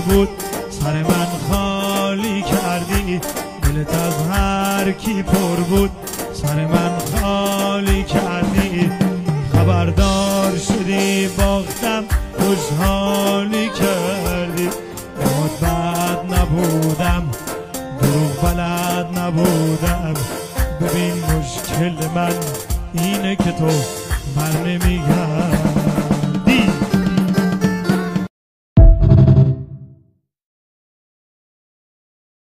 بود سر من خالی کردی، دلت از هر کی پر بود سر من خالی کردی. خبردار شدی باختم خوشحالی کردی، بهت بد نبودم دروغ بلد نبودم. ببین مشکل من اینه که تو بر نمیگردی.